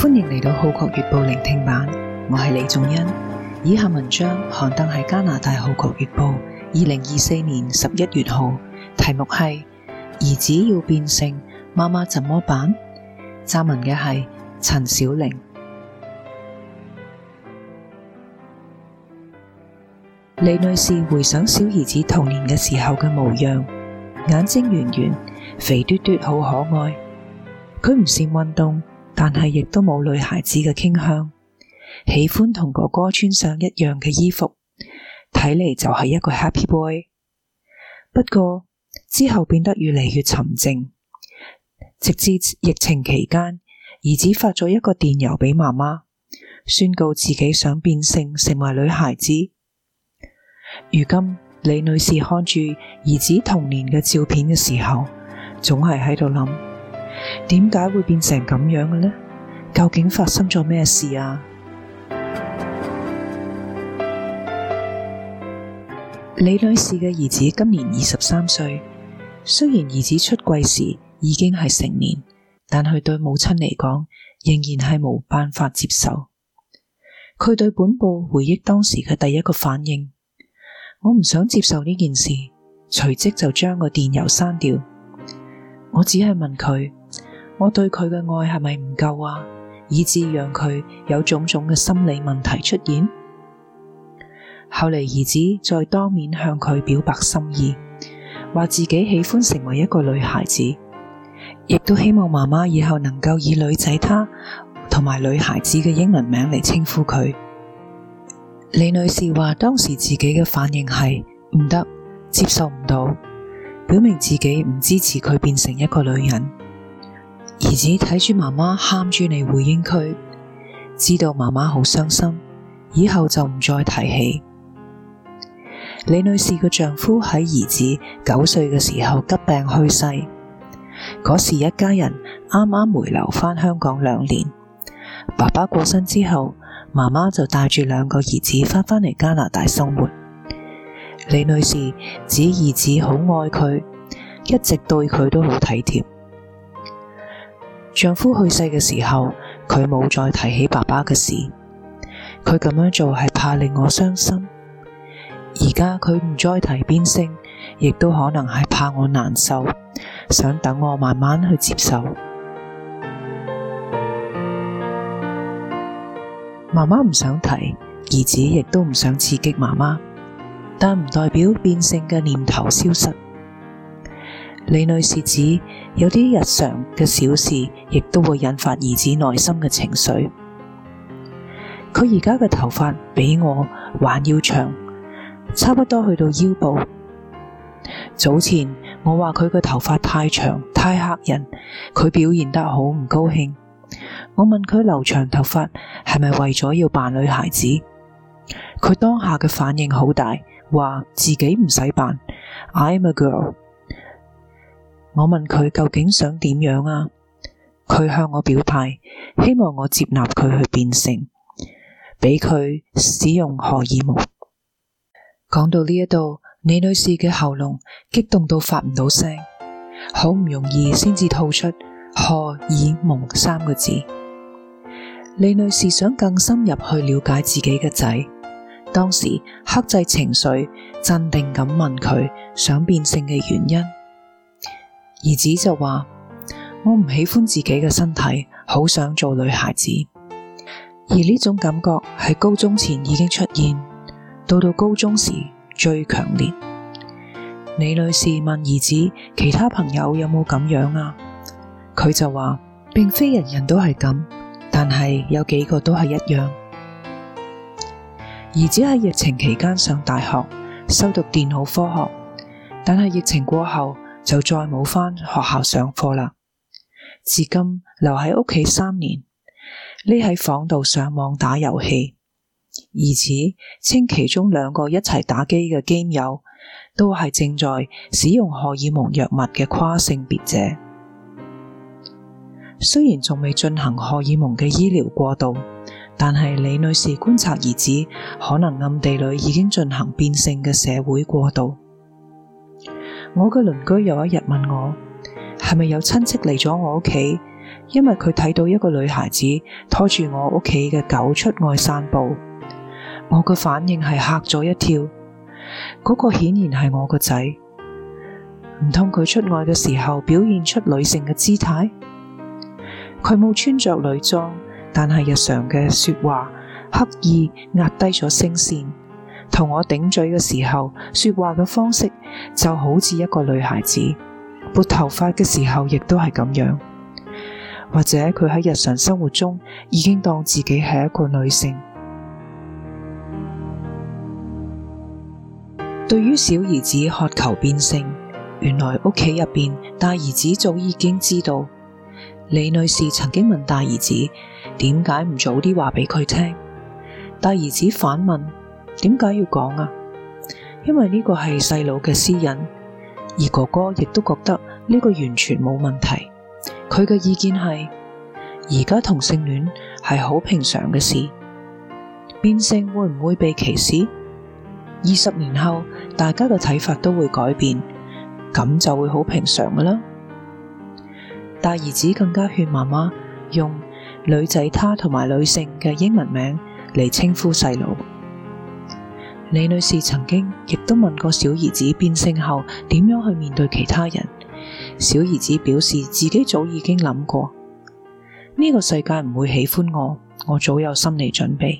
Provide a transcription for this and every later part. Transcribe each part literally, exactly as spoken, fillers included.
歡迎嚟到《號角月報》聆聽版，我係李仲恩。以下文章刊登喺加拿大《號角月報》二零二四年十一月號，題目係兒子要變性，媽媽怎麼辦？撰文嘅係陳小玲。李女士回想小兒子童年嘅時候嘅模樣，眼睛圓圓，肥嘟嘟，好可愛。佢唔善運動，但係亦都冇女孩子嘅傾向，喜歡同哥哥穿上一樣嘅衣服，睇嚟就係一個 happy boy。不過之後變得越嚟越沉靜，直至疫情期間，兒子發咗一個電郵俾媽媽，宣告自己想變性成為女孩子。如今李女士看住兒子童年嘅照片嘅時候，總係喺度諗，點解會變成咁樣嘅呢？究竟發生咗咩事啊？李女士嘅兒子今年二十三歲，雖然兒子出櫃時已經係成年，但佢對母親嚟講仍然係冇辦法接受。佢對本報回憶當時嘅第一個反應，我唔想接受呢件事，隨即就將個電郵刪掉。我只係問佢，我對佢嘅愛係咪唔夠啊，以致讓佢有種種嘅心理問題出現。後嚟兒子再當面向佢表白心意，話自己喜歡成為一個女孩子，亦都希望媽媽以後能夠以女仔她同埋女孩子嘅英文名嚟稱呼佢。李女士話當時自己嘅反應係唔得，接受唔到，表明自己唔支持佢變成一個女人。兒子睇住媽媽喊住嚟回應佢，知道媽媽好傷心，以後就唔再提起。李女士嘅丈夫喺兒子九歲嘅時候急病去世，嗰時一家人啱啱回流返香港兩年，爸爸過身之後，媽媽就帶住兩個兒子返返嚟加拿大生活。李女士指兒子好愛佢，一直對佢都好體貼。丈夫去世嘅時候，佢冇再提起爸爸嘅事，佢咁樣做係怕令我傷心。而家佢唔再提變性，亦都可能係怕我難受，想等我慢慢去接受。媽媽唔想提，兒子亦都唔想刺激媽媽，但唔代表變性嘅念頭消失。李女士指有啲日常嘅小事亦都會引發兒子內心嘅情緒。佢而家嘅頭髮比我還要長，差不多去到腰部。早前我話佢嘅頭髮太長太嚇人，佢表現得好唔高興。我問佢留長頭髮係咪為咗要扮女孩子，佢當下嘅反應好大，話自己唔使扮 I'm a girl。 我問佢究竟想點樣啊？佢向我表態，希望我接納佢去變性，俾佢使用荷爾蒙。講到呢一度，李女士嘅喉嚨激動到發唔到聲，好唔容易先至吐出荷爾蒙三個字。李女士想更深入去了解自己嘅仔，當時克制情緒，鎮定咁問佢想變性嘅原因。兒子就話，我唔喜歡自己嘅身體，好想做女孩子。而呢種感覺喺高中前已經出現，到到高中時最強烈。李女士問兒子其他朋友有冇咁樣啊？佢就話並非人人都係咁，但係有幾個都係一樣。兒子喺疫情期間上大學，修讀電腦科學，但係疫情過後就再冇返學校上課啦。至今留喺屋企三年，匿喺房度上網打遊戲。兒子稱其中兩個一齊打機嘅 game 友都係正在使用荷爾蒙藥物嘅跨性別者。雖然仲未進行荷爾蒙嘅醫療過渡，但係李女士觀察兒子可能暗地裏已經進行變性嘅社會過渡。我嘅鄰居有一日問我，係咪有親戚嚟咗我屋企， 因為佢睇到一個女孩子拖住我屋企嘅狗出外散步，我嘅反應係嚇咗一跳。嗰個顯然係我個仔，唔通佢出外嘅時候表現出女性嘅姿態？佢冇穿着女裝，但係日常嘅說話刻意壓低咗聲線，同我頂嘴嘅時候說話嘅方式就好似一個女孩子，撥頭髮嘅時候亦都係咁樣。或者佢喺日常生活中已經當自己係一個女性。對於小兒子渴求變性，原來屋企入邊大兒子早已經知道。李女士曾經問大兒子點解唔早啲話俾佢聽，大兒子反問點解要講啊？因為呢個係細佬嘅私隱，而哥哥亦都覺得呢個完全冇問題。佢嘅意見係而家同性戀係好平常嘅事，變性會唔會被歧視？二十年後大家嘅睇法都會改變，咁就會好平常㗎啦。大兒子更加勸媽媽用女仔她同埋女性嘅英文名嚟稱呼細佬。李女士曾經亦都問過小兒子變性後點樣去面對其他人，小兒子表示自己早已經諗過，呢個世界唔會喜歡我，我早有心理準備。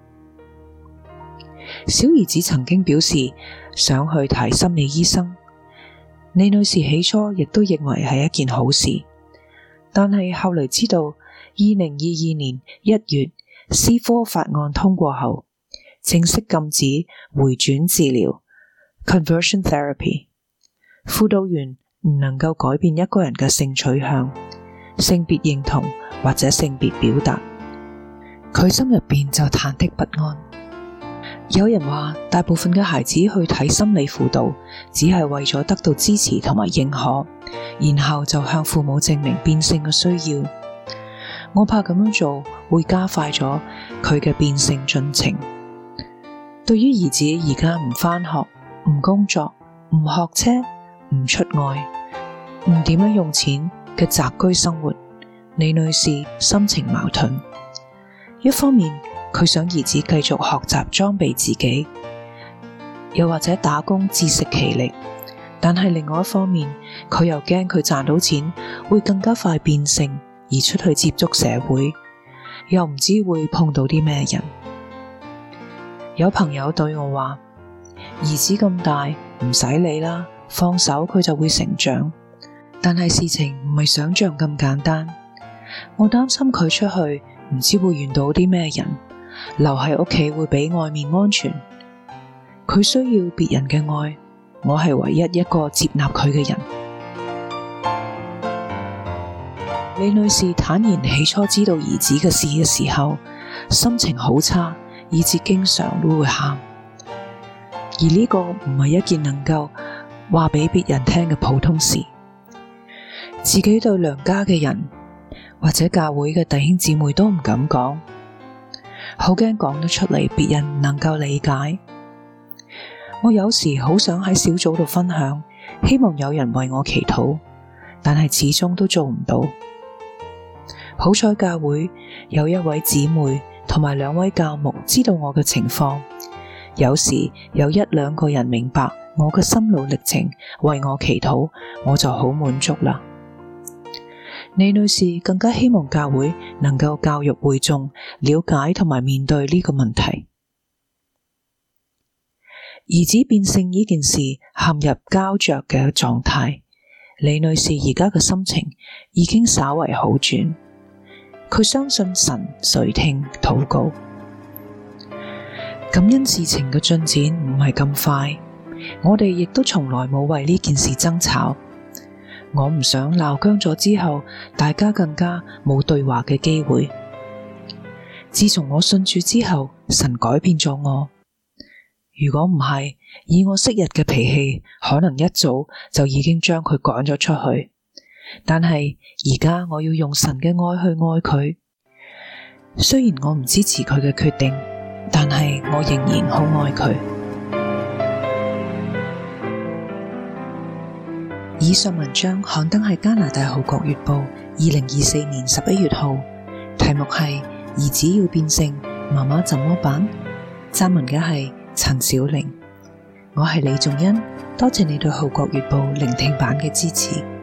小兒子曾經表示想去睇心理醫生，李女士起初亦都認為係一件好事，但係後嚟知道二零二二年一月斯科法案通過後，正式禁止回轉治療 conversion therapy， 輔導員唔能夠改變一個人嘅性取向、性別認同或者性別表達，佢心入邊就忐忑不安。有人話大部分嘅孩子去睇心理輔導只係為咗得到支持同埋認可，然後就向父母證明變性嘅需要。我怕咁樣做會加快咗佢嘅變性進程。對於兒子而家唔返學、唔工作、唔學車、唔出外、唔點樣用錢嘅宅居生活，李女士心情矛盾。一方面佢想兒子繼續學習裝備自己，又或者打工自食其力，但係另外一方面佢又驚佢賺到錢會更加快變性而出去接觸社會，又唔知會碰到啲咩人。有朋友對我話，兒子咁大唔使理啦，放手佢就會成長，但係事情唔係想象咁簡單。我擔心佢出去唔知會遇到啲咩人，留喺屋企會比外面安全。佢需要別人嘅愛，我係唯一一個接納佢嘅人。李女士坦言起初知道兒子嘅事嘅時候，心情好差，以致經常都會喊。而呢個唔係一件能夠話俾別人聽嘅普通事，自己對娘家嘅人或者教會嘅弟兄姊妹都唔敢講，好驚講得出嚟別人唔能夠理解。我有時好想喺小組度分享，希望有人為我祈禱，但係始終都做唔到。好彩教會有一位姊妹同埋兩位教牧知道我嘅情況，有時有一兩個人明白我嘅心路歷程，為我祈禱，我就好滿足啦。李女士更加希望教會能夠教育會眾了解同埋面對呢個問題。兒子變性呢件事陷入膠着嘅狀態，李女士而家嘅心情已經稍為好轉，佢相信神垂聽禱告。感恩事情嘅進展唔係咁快，我哋亦都從來冇為呢件事爭吵。我唔想鬧僵咗之後，大家更加冇對話嘅機會。自從我信主之後，神改變咗我。如果唔係，以我昔日嘅脾氣，可能一早就已經將佢趕咗出去。但係而家我要用神嘅愛去愛佢。雖然我唔支持佢嘅決定，但係我仍然好愛佢。以上文章刊登喺加拿大《號角月報》 二零二四年十一月號，題目係兒子要變性，媽媽怎麼辦？撰文嘅係陳小玲，我係李仲恩，多謝你對《號角月報》聆聽版嘅支持。